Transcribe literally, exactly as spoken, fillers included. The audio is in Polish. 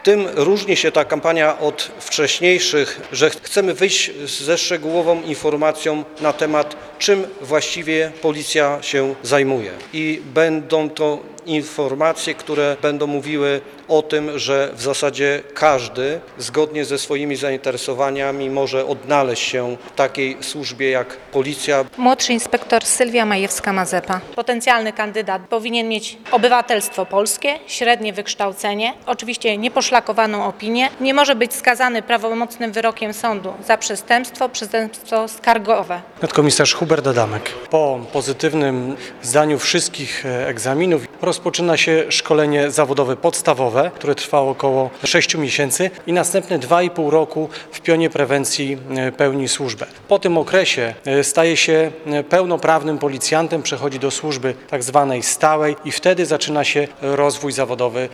Tym różni się ta kampania od wcześniejszych, że chcemy wyjść ze szczegółową informacją na temat, czym właściwie policja się zajmuje. I będą to informacje, które będą mówiły o tym, że w zasadzie każdy zgodnie ze swoimi zainteresowaniami może odnaleźć się w takiej służbie jak policja. Młodszy inspektor Sylwia Majewska-Mazepa. Potencjalny kandydat powinien mieć obywatelstwo polskie, średnie wykształcenie, oczywiście nieposzlakowaną opinię, nie może być skazany prawomocnym wyrokiem sądu za przestępstwo, przestępstwo skargowe. Nadkomisarz Hubert Adamek. Po pozytywnym zdaniu wszystkich egzaminów rozpoczyna się szkolenie zawodowe podstawowe, które trwa około sześciu miesięcy i następne dwa i pół roku w pionie prewencji pełni służbę. Po tym okresie staje się pełnoprawnym policjantem, przechodzi do służby tak zwanej stałej i wtedy zaczyna się rozwój zawodowy